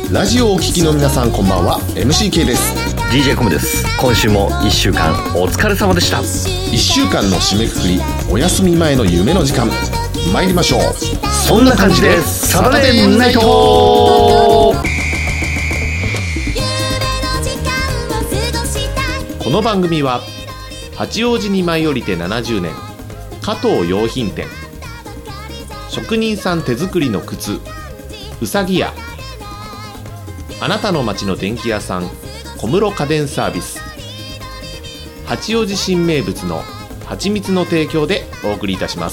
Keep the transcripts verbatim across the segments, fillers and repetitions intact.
ラジオをお聞きの皆さんこんばんは。 エムシーケー です。 ディージェー コムです。今週もいっしゅうかんお疲れ様でした。 いっしゅうかんの締めくくり、お休み前の夢の時間、参りましょう。 そんな感じでサタデーナイト。この番組は八王子に舞い降りてななじゅうねん、加藤洋品店、職人さん手作りの靴うさぎ屋、あなたの街の電気屋さん小室家電サービス、八王子新名物の蜂蜜の提供でお送りいたします。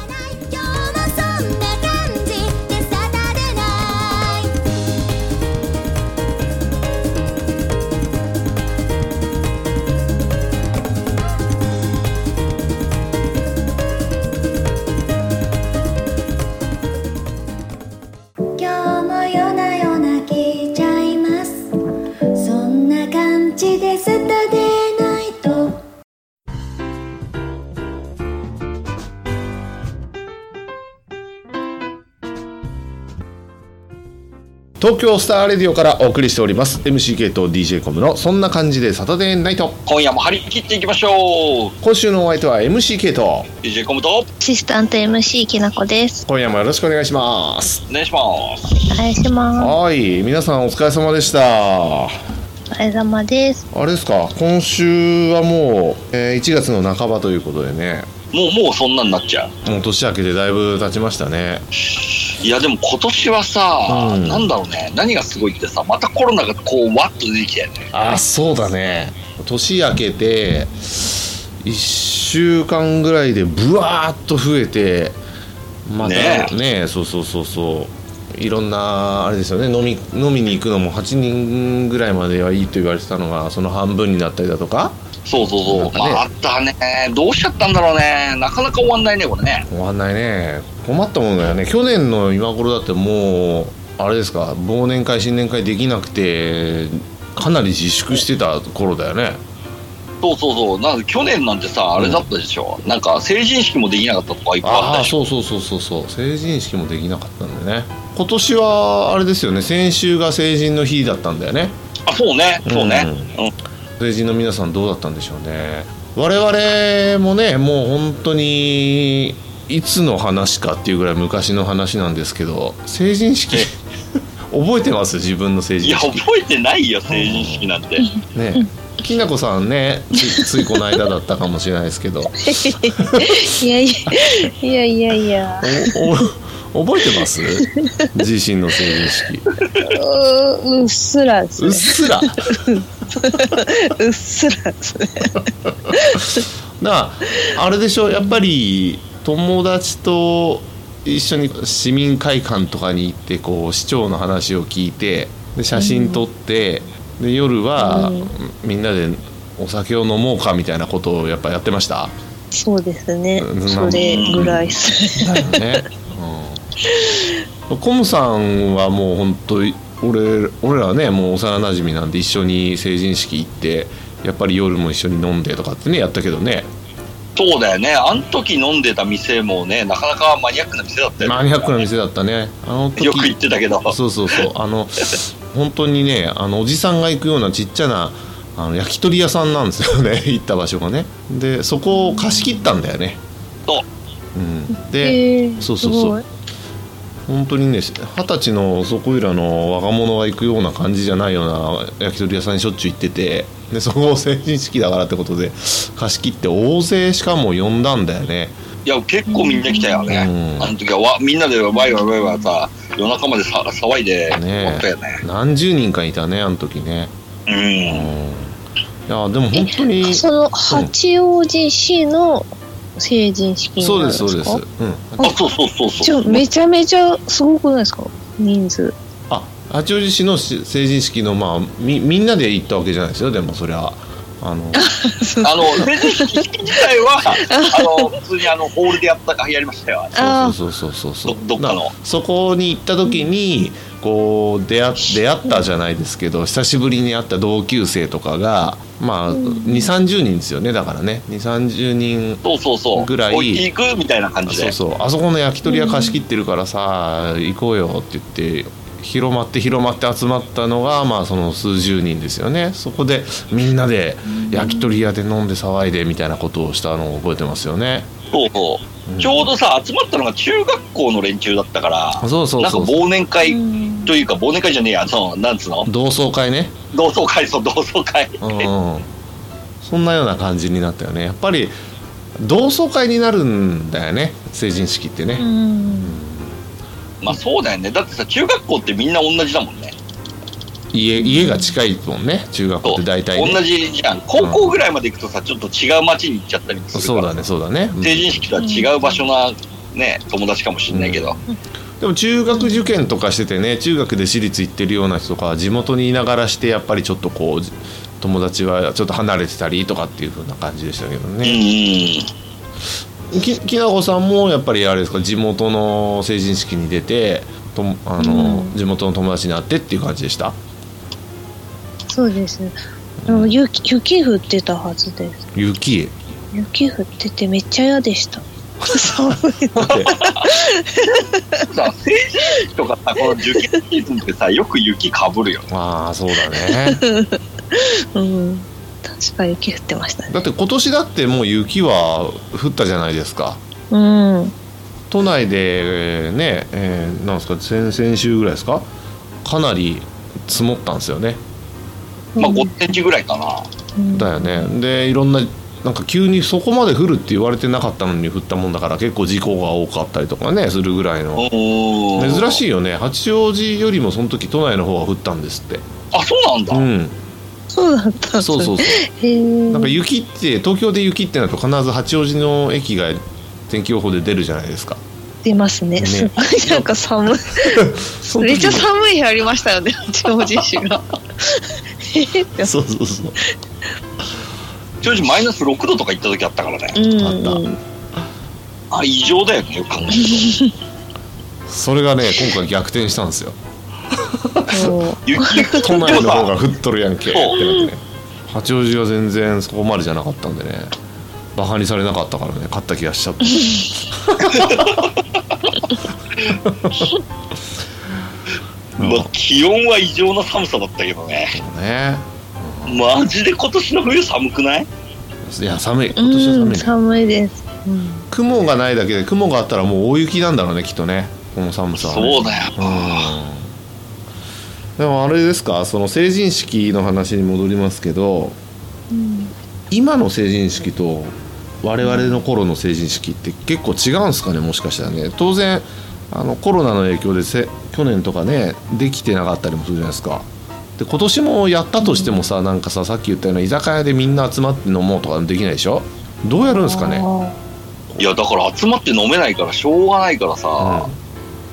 東京スターレディオからお送りしております エムシーケー と ディージェー コムのそんな感じでサタデーナイト。 今夜も張り切っていきましょう。 今週のお相手は エムシーケー とディージェー コムとアシスタント エムシー きなこです。 今夜もよろしくお願いします。 お願いします。 お願いします。 はい、皆さんお疲れ様でした。 お疲れ様です。 あれですか、今週はもう、えー、いちがつの半ばということでね。 もうもうそんなになっちゃう。もう年明けてだいぶ経ちましたね。 いやでも今年はさ、 うん、 なんだろうね、何がすごいってさ、またコロナがこうワッと出てきたよね。 あ、そうだね。年明けていっしゅうかんぐらいでブワーっと増えて、また ね, ねそうそうそうそう、いろんなあれですよね、飲み飲みに行くのもはちにんぐらいまではいいと言われてたのがその半分になったりだとか。 そうそうそう、 ね、 またね、どうしちゃったんだろうね。なかなか終わんないねこれね。 終わんないね。困ったものだよね。去年の今頃だってもうあれですか、忘年会新年会できなくてかなり自粛してた頃だよね。 そうそうそう、なんか去年なんてさ、あれだったでしょ、うん、なんか成人式もできなかったとかいっぱいあったでしょ。 あ、そうそうそうそうそう、成人式もできなかったんだよね。今年はあれですよね、先週が成人の日だったんだよね。 あ、そうねそうね、うんうん、成人の皆さんどうだったんでしょうね。我々もね、もう本当にいつの話かっていうぐらい昔の話なんですけど、成人式覚えてます？自分の成人式。 いや覚えてないよ成人式なんてね、きなこさんね、つ, ついこの間だったかもしれないですけどいやいやいやいやいやおお覚えてます？自身の成人式。 う, うっすらですね。 うっすらうっすらですねなあ、あれでしょ、やっぱり友達と一緒に市民会館とかに行って、こう市長の話を聞いて、で写真撮って、うん、で夜は、うん、みんなでお酒を飲もうかみたいなことをやっぱやってました。 そうですね、それぐらいですだよね、うん、コムさんはもう本当俺俺らね、もう幼馴染なんで一緒に成人式行って、やっぱり夜も一緒に飲んでとかってねやったけどね。 そうだよね、あの時飲んでた店もね、なかなかマニアックな店だったよね。 マニアックな店だったね、あの時。 よく行ってたけど。 そうそうそう、あの本当にね、あのおじさんが行くようなちっちゃなあの焼き鳥屋さんなんですよね行った場所がね。でそこを貸し切ったんだよね。 そう、 うん、で、えー、そうそうそう、本当にね、二十歳のそこいらの若者が行くような感じじゃないような焼き鳥屋さんにしょっちゅう行ってて、でそこを成人式だからってことで貸し切って大勢しかも呼んだんだよね。 いや結構みんな来たよね、うん、あの時はわみんなでワイワイワイワイさ、夜中までさ騒いで終わったよね。 何十人かいたねあの時ね。 うん、うん、いやでも本当にその八王子市の成人式になるんですか？ そうですそうです、うん、 あ、そうそうそうそう。 じゃあめちゃめちゃすごくないですか、人数。 あ、八王子市の成人式の、まあ、み, みんなで行ったわけじゃないですよ。でもそれはあのあの成人式自体はあの普通にあのホールでやったやりましたよ。 そうそうそうそうそう、 ど, どっかのそこに行った時にこう出 会, 出会ったじゃないですけど、久しぶりに会った同級生とかがまあにじゅう、さんじゅうにんですよね。だからねにじゅう、さんじゅうにんぐらい置いていくみたいな感じで、 そうそう、あそこの焼き鳥屋貸し切ってるからさ、うん、行こうよって言って広まって広まって集まったのが、まあ、その数十人ですよね。そこでみんなで焼き鳥屋で飲んで騒いでみたいなことをしたのを覚えてますよね。 そうそう、うん、ちょうどさ集まったのが中学校の連中だったから、 そうそうそう、 なんか忘年会というか、忘年会じゃねえや、そのなんつうの、 同窓会ね。 同窓会、そう同窓会、うん、 そんなような感じになったよね。やっぱり同窓会になるんだよね、成人式ってね。うん、 まあそうだよね。だってさ中学校ってみんな同じだもんね。 家, 家が近いもんね、中学校って大体、ね、 同じじゃん。高校ぐらいまで行くとさ、うん、ちょっと違う町に行っちゃったりするから、 そうだねそうだね、 成人式とは違う場所な、ね、友達かもしれないけど、うん、 でも中学受験とかしててね、中学で私立行ってるような人とか地元にいながらして、やっぱりちょっとこう友達はちょっと離れてたりとかっていう風な感じでしたけどね。うん、き, きなこさんもやっぱりあれですか、地元の成人式に出てとあの、うん、地元の友達に会ってっていう感じでした？ そうです。あの 雪, 雪降ってたはずです。 雪雪降っててめっちゃ嫌でした。寒いのでさ、成人式とかさ、この受験シーズンってさ、よく雪かぶるよね。 ああそうだねうん、確か雪降ってましたね。 だって今年だってもう雪は降ったじゃないですか。 うん、都内でね、えー、なんですか、先々週ぐらいですか、かなり積もったんですよね。 まあごセンチぐらいかな、 うん、 だよね。でいろんななんか急にそこまで降るって言われてなかったのに降ったもんだから、結構事故が多かったりとかねするぐらいの。珍しいよね。八王子よりもその時都内の方が降ったんですって。 あ、そうなんだ。 うん、そうだったんそうそうそう。なんか雪って東京で雪ってなると必ず八王子の駅が天気予報で出るじゃないですか。 出ますね。すごいなんか寒いめっちゃ寒い日ありましたよね、八王子市がそうそうそう。 八王子マイナスろくどとか行った時あったからね。 うん、 あった。あれ異常だよね、よく考えるとそれがね今回逆転したんですよ雪都内の方が降っとるやんけってなってね。八王子は全然そこまでじゃなかったんでね、バカにされなかったからね、勝った気がしちゃったまあ、気温は異常な寒さだったけどね。 そうね、 マジで今年の冬寒くない？ いや寒い、今年は寒い、ね、 寒いです、うん、 雲がないだけで、雲があったらもう大雪なんだろうねきっとね、この寒さは、ね、 そうだよ、 うん、でもあれですか、その成人式の話に戻りますけど、うん、今の成人式と我々の頃の成人式って結構違うんですかね、もしかしたらね。当然あのコロナの影響でせ去年とかねできてなかったりもするじゃないですか。で今年もやったとしてもさ、なんかさ、さっき言ったような居酒屋でみんな集まって飲もうとかできないでしょ。どうやるんですかね。 いやだから集まって飲めないからしょうがないからさ、うん、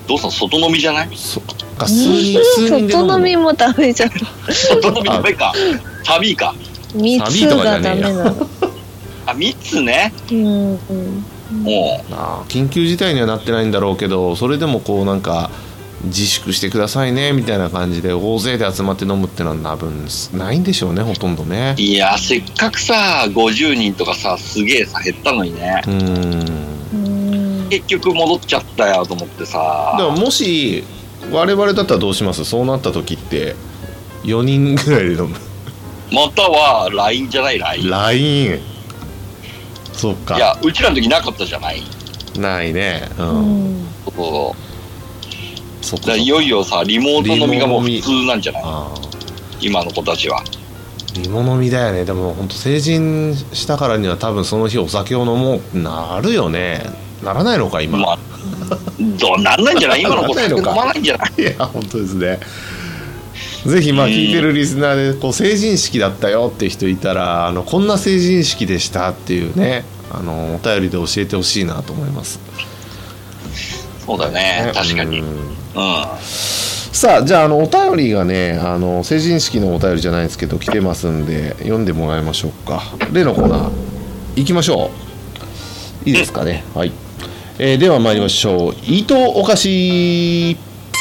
どうしたの、外飲みじゃない？ そか数人数人で飲む。 外飲みもダメじゃん外飲みダメか、サビーか、 密がダメなのあ、密ね、 うん、うん、 もうあ緊急事態にはなってないんだろうけど、それでもこうなんか自粛してくださいねみたいな感じで大勢で集まって飲むってのは多分ないんでしょうね、ほとんどね。 いやせっかくさごじゅうにんとかさすげえさ減ったのにね、うーん結局戻っちゃったよと思ってさ。 でももし我々だったらどうします？そうなった時ってよにんぐらいで飲むまたは ライン じゃない ライン。 ライン そうか。 いやうちらの時なかったじゃない。 ないね、うん、うん、 そうそかいよいよさリモート飲みがもう普通なんじゃない？今の子たちはリモ飲みだよね。でも本当成人したからには多分その日お酒を飲もうってなるよね。ならないのか今、まあ、 どうなんないんじゃない？今の子酒飲まないんじゃない？ いや本当ですね。ぜひまあ聞いてるリスナーでこう成人式だったよっていう人いたら、あのこんな成人式でしたっていうね、あのお便りで教えてほしいなと思います。 そうだね、確かに、うん、うん、 さあじゃあ、あのお便りがね、あの成人式のお便りじゃないですけど来てますんで読んでもらいましょうか。例のコーナー行きましょう。いいですかね、はい、えー、では参りましょう。伊藤おかし。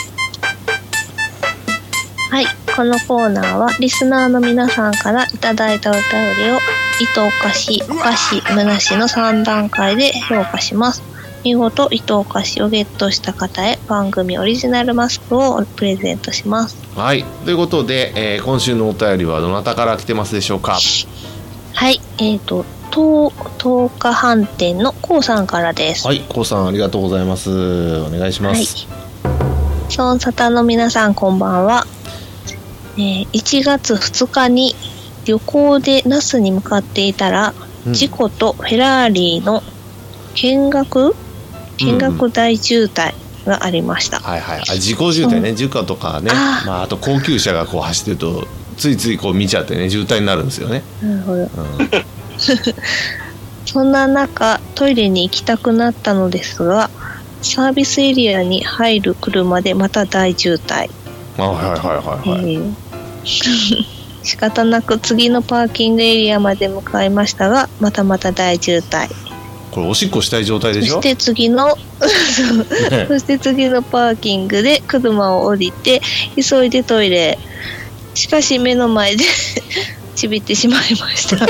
はい、このコーナーはリスナーの皆さんからいただいたお便りを伊藤おかし、おかし、むなしのさん段階で評価します。 見事糸お菓子をゲットした方へ番組オリジナルマスクをプレゼントします。 はい、ということで、えー、今週のお便りはどなたから来てますでしょうか。 はい、えーととう日飯店のこうさんからです。 はい、こうさんありがとうございます。お願いします。 はい、ソンサタの皆さんこんばんは。えー、いちがつふつかに旅行で那須に向かっていたら、うん、事故とフェラーリの見学見学大渋滞がありました。 うん、はいはい、あ、事故渋滞ね、事故とかね、あ、まあ、あと高級車がこう走ってるとついついこう見ちゃってね、渋滞になるんですよね。 なるほど。うん、そんな中トイレに行きたくなったのですが、サービスエリアに入る車でまた大渋滞。あ、はいはいはいはい、えー、仕方なく次のパーキングエリアまで向かいましたが、またまた大渋滞。 これおしっこしたい状態でしょ。 そして次のね、そして次のパーキングで車を降りて急いでトイレ。しかし目の前でちびってしまいました。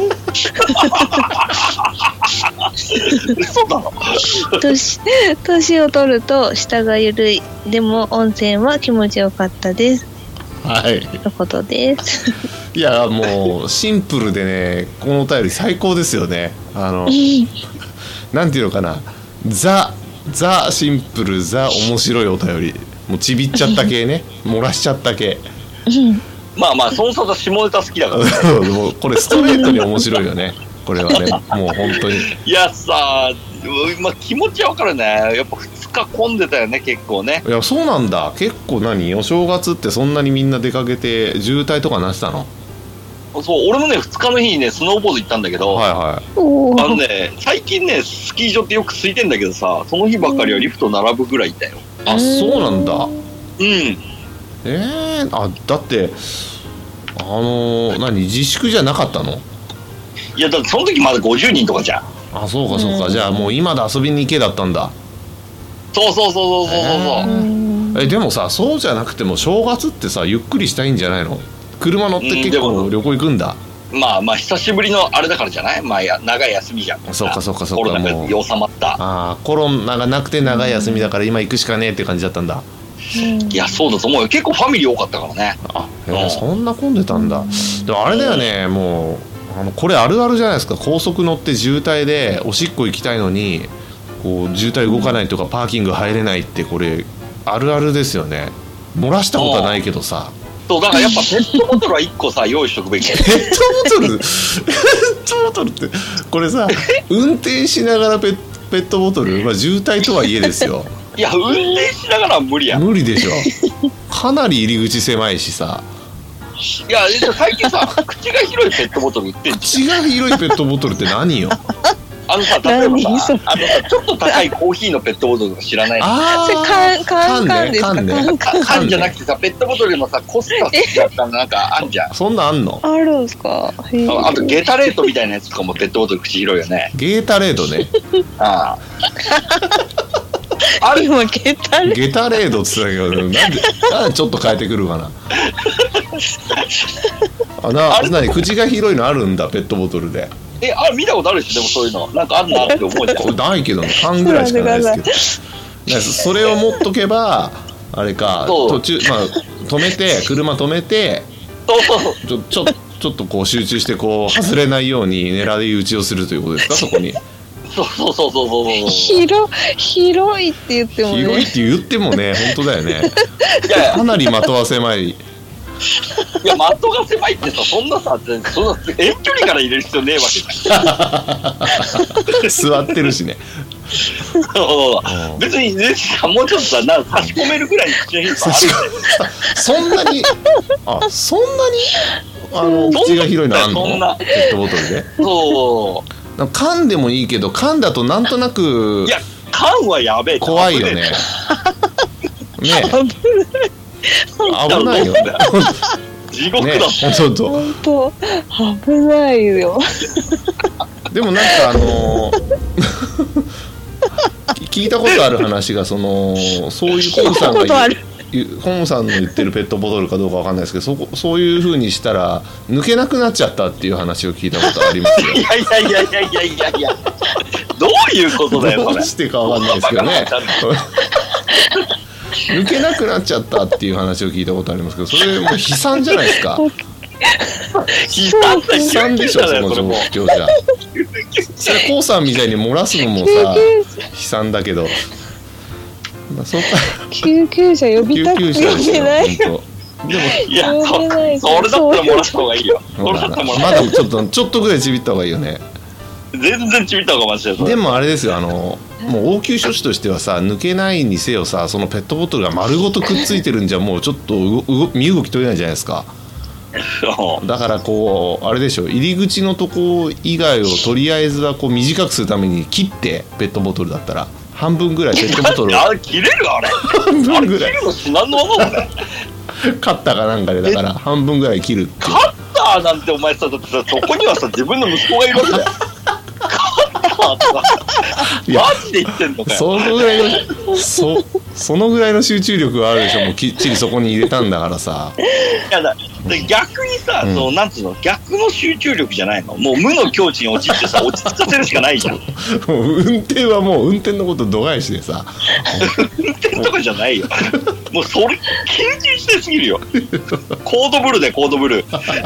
嘘だろ。 年, 年を取ると舌がゆるい。でも温泉は気持ちよかったです。 はい、 ということです。 いやもうシンプルでね、このお便り最高ですよね。あのなんていうのかな、ザザシンプルザ面白いお便り、もうちびっちゃった系ね、漏らしちゃった系。 まあまあその差下ネタ好きだから、ね、 もうこれストレートに面白いよね。これはね、もう本当に。 いやさ、まあ、気持ちは分かるね。やっぱふつか混んでたよね、結構ね。 いや、そうなんだ。結構何、お正月ってそんなにみんな出かけて渋滞とかなってたの？ そう、俺もねふつかの日にねスノーボード行ったんだけど、はいはい、あのね、最近ねスキー場ってよく空いてんだけどさ、その日ばっかりはリフト並ぶぐらいいたよ。 あ、そうなんだ。うん。 えー、あ、だってあのー、何、自粛じゃなかったの？ いや、だってその時まだごじゅうにんとかじゃん。 あ、そうかそうか、じゃあもう今で遊びに行けだったんだ。 そうそうそうそうそうそう、えー、えでもさ、そうじゃなくても正月ってさゆっくりしたいんじゃないの？車乗って結構旅行行くんだ。 まあまあ久しぶりのあれだからじゃない。まあや長い休みじゃん。 そうかそうかそうか。 コロナが収まった。 ああ、コロナがなくて長い休みだから今行くしかねえって感じだったんだ。 いや、そうだと思うよ。結構ファミリー多かったからね。 あ、えー、そんな混んでたんだ。でもあれだよね、もうあのこれあるあるじゃないですか。高速乗って渋滞でおしっこ行きたいのにこう渋滞動かないとかパーキング入れないって、これあるあるですよね。漏らしたことはないけどさ。 そうだからやっぱペットボトルはいっこさ用意しとくべき。 ペットボトルペットボトルってこれさ、運転しながらペッペットボトル、まあ、渋滞とはいえですよ。 いや、運転しながらは無理や。 無理でしょ。かなり入り口狭いしさ。 いや、最近さ口が広いペットボトル売ってんじゃん。 口が広いペットボトルって何よ。 あのさ、例えばさ、あのさ、ちょっと高いコーヒーのペットボトルとか知らないの？ あー、缶、缶、缶ですか？ 缶ね、 缶、缶じゃなくてさ、ペットボトルでもさ、コスタスだったのなんかあんじゃん。 そんなあんの？ あるんすか？ あ, あとゲタレートみたいなやつとかもペットボトル口広いよね。 ゲータレードね。 ああ。あれ今ゲタレード。 ゲタレードって言ってたけど、なんで、なんでちょっと変えてくるかな。あな、あなに口が広いのあるんだ、ペットボトルで。 え、あれ見たことあるでしょ。でもそういうのなんかあるなって思うじゃん。 ないけど、缶ぐらいしかないですけど。それを持っとけばあれか、途中、まあ止めて車止めて、 そうそうちょちょちょっとこう集中してこう外れないように狙い撃ちをするということですか、そこに。 そうそうそうそうそうそう。 広広いって言ってもね。 広いって言ってもね、本当だよね。いやいや、かなり的は狭い。 いや、的が狭いってさ、そんなさ、そんな遠距離から入れる必要ねえわけじゃん。 座ってるしね。 別にね、もうちょっとさ、なんか差し込めるぐらいに口の広さあるんだよ。 そんなに、あ、そんなにあの口が広いのあんの？ そんなペットボトルで。 そう。 缶でもいいけど、缶だとなんとなく、 いや、缶はやべえ。 怖いよね。ね。危ないよね。 地獄だ。 本当。 本当危ないよ。 でもなんかあのー、聞いたことある話が、そのそういうコンさんが言う、コンさんの言ってるペットボトルかどうかわかんないですけど、そこそういう風にしたら抜けなくなっちゃったっていう話を聞いたことありますよ。 いやいやいやいやいやいやいや。どうういうことだよそれ。 どうしてかわかんないですけどね抜けなくなっちゃったっていう話を聞いたことありますけど、それもう悲惨じゃないですか。 悲惨だ悲惨でしょその状況じゃ。それコウさんみたいに漏らすのもさ悲惨だけど、まあ、そうか救急車呼びたくて呼べない。 でもいや そ, それだったら漏らした方がいいよ。それだったら漏らした方がいい。 まだちょっとちょっとぐらいちびった方がいいよね。 全然ちびった方がマシだよ。 でもあれですよ、あのもう応急処置としてはさ、抜けないにせよさ、そのペットボトルが丸ごとくっついてるんじゃもうちょっと身動き取れないじゃないですか。だからこうあれでしょ、入り口のとこ以外をとりあえずはこう短くするために切って、ペットボトルだったら半分ぐらいペットボトルあれ切れるあれ半分ぐらいあれ切るの至難の技だねカッターかなんかでだから半分ぐらい切るって。 カッターなんてお前さ、だってさ、そこにはさ自分の息子がいるわけだよカッターとかマジで言ってんのかよ。 そのぐらいのそそのぐらいの集中力があるでしょ。もうきっちりそこに入れたんだからさ。 いやだで逆にさ、うん、そのなんつうの、逆の集中力じゃないの、もう無の境地に陥ってさ落ち着かせるしかないじゃん。もう運転はもう運転のこと度外視でさ運転とかじゃないよもうそれ緊急してすぎるよコードブルでコードブル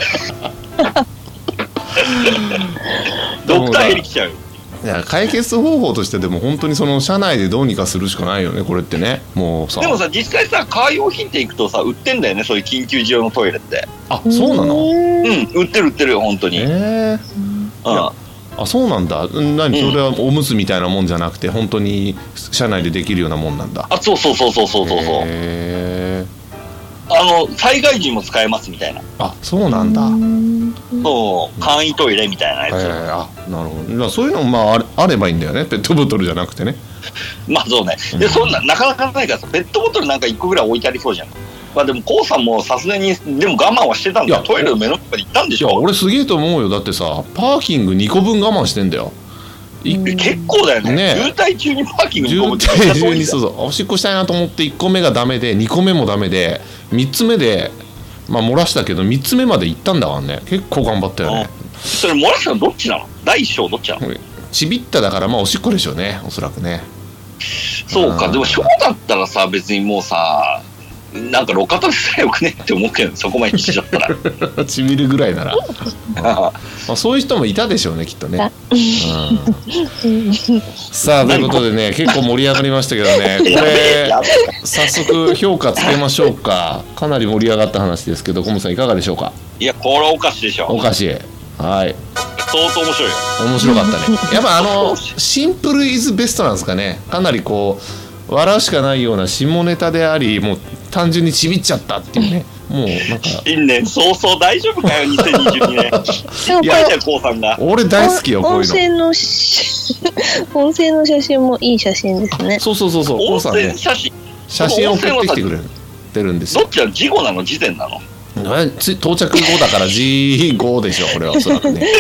ドクターヘリ来ちゃう。 いや解決方法としてでも本当にその車内でどうにかするしかないよねこれってね。もうさでもさ実際さカー用品店行くとさ売ってんだよね、そういう緊急時用のトイレって。 あ、そうなの？ うん売ってる売ってるよ本当に。へえ。ああそうなんだ。何それはおむつみたいなもんじゃなくて本当に車内でできるようなもんなんだ。 あそうそうそうそうそうそうそう。へえ。あの災害時も使えますみたいな。 あそうなんだ。 そう簡易トイレみたいなやつ。 えー、あなるほど。そういうのもまああればいいんだよね、ペットボトルじゃなくてね。 まあそうね。でそんななかなかないからさ、ペットボトルなんかいっこぐらい置いてありそうじゃん。まあでもコウさんもさすがにでも我慢はしてたんだよ。トイレの目の前に行ったんでしょ。 いや俺すげえと思うよ。だってさパーキングにこぶん我慢してんだよ。 結構だよ ね, ね渋滞中にパーキングにこぶ渋滞中にそうそうおしっこしたいなと思っていっこめがダメでにこめもダメでみっつめでまあ漏らしたけどみっつめまで行ったんだからね。結構頑張ったよね。 それ漏らしたのどっちなの？第一章どっちなの？ ちびっただからまあおしっこでしょうねおそらくね。 そうか。でも小だったらさ別にもうさなんか路肩でさえよくねって思うけどそこまでしちゃったらちびるぐらいならまあそういう人もいたでしょうねきっとね、うん、さあということでね結構盛り上がりましたけどねこれ早速評価つけましょうか。かなり盛り上がった話ですけどコムさんいかがでしょうか。 いやこれはおかしいでしょ。 おかしい。はい相当面白いよ。 面白かったねやっぱあのシンプルイズベストなんですかね。かなりこう笑うしかないような下ネタでありもう単純にちびっちゃったっていうね。もうなんか新年早々大丈夫かよにせんにじゅうにねんいやいやコウさんが俺大好きよこういうの。 音声の音声の写真もいい写真ですね。 そうそうそうそうコウさんね写真写真を送ってきてくれてるんですよ。 どっちは事後なの事前なの？ 到着後だからじごでしょこれはおそらくね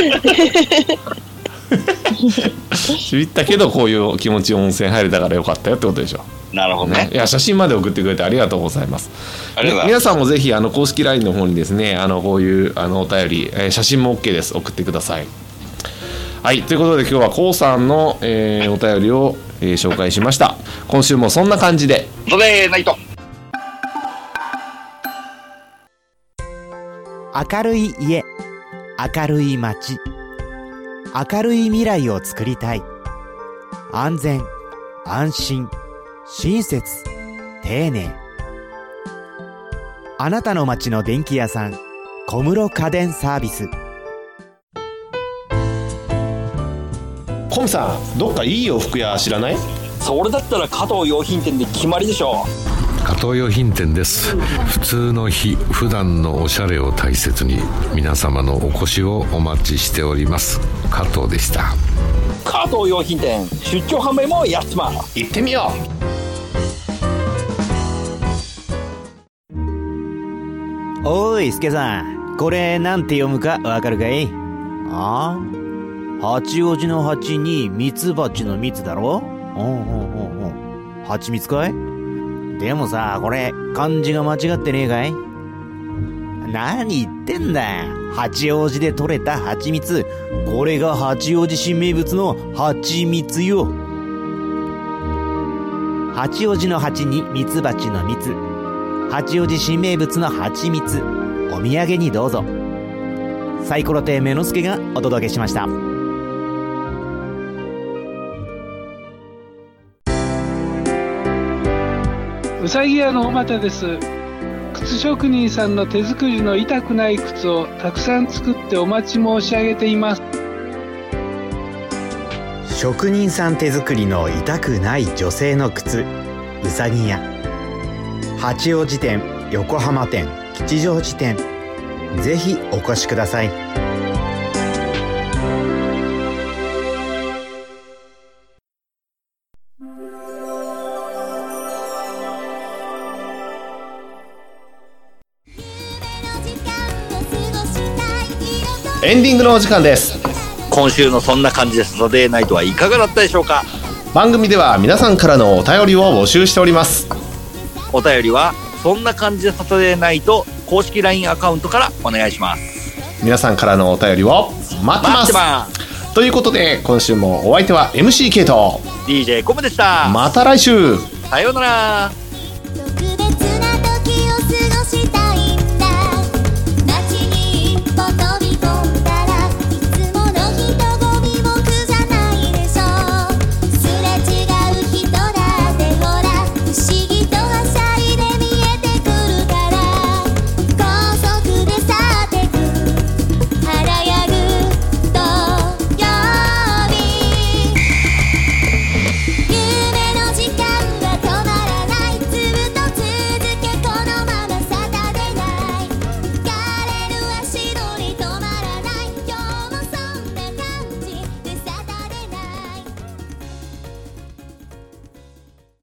ちびったけどこういう気持ち温泉入れたからよかったよってことでしょ。 なるほど ね, ねいや写真まで送ってくれてありがとうございます。 ありがとうございます。 皆さんもぜひあの公式 ライン の方にですねあのこういうあのお便り、えー、写真も OK です。送ってください。はいということで今日はコウさんの、えー、お便りを、えー、紹介しました。今週もそんな感じでそれないと明るい家、明るい街、明るい未来を作りたい。安全、安心、親切、丁寧。あなたの街の電気屋さん、小室家電サービス。 コムさんどっかいい洋服屋知らない？ それだったら加藤洋品店で決まりでしょ。 加藤洋品店です。普通の日普段のおしゃれを大切に皆様のお越しをお待ちしております。加藤でした。 加藤洋品店出張販売もやってます。 行ってみよう。おいスケさんこれなんて読むかわかるかい？ああ八王子の八にミツバチの蜜だろ。おうおうおうおう蜂蜜かい？でもさこれ漢字が間違ってねえかい？ 何言ってんだよ。八王子で採れた蜂蜜。これが八王子市名物の蜂蜜よ。八王子の蜂に蜜蜂の蜜。八王子市名物の蜂蜜。お土産にどうぞ。サイコロ亭目の助がお届けしました。 うさぎ屋のおまたです。靴職人さんの手作りの痛くない靴をたくさん作ってお待ち申し上げています。 職人さん手作りの痛くない女性の靴、うさぎ屋。八王子店、横浜店、吉祥寺店、ぜひお越しください。 エンディングのお時間です。 今週のそんな感じでサタデーナイトはいかがだったでしょうか。 番組では皆さんからのお便りを募集しております。 お便りはそんな感じでサタデーナイト公式 ライン アカウントからお願いします。 皆さんからのお便りを待ってます。 ますということで今週もお相手は エムシー ケイとディージェー コムでした。 また来週。 さようなら。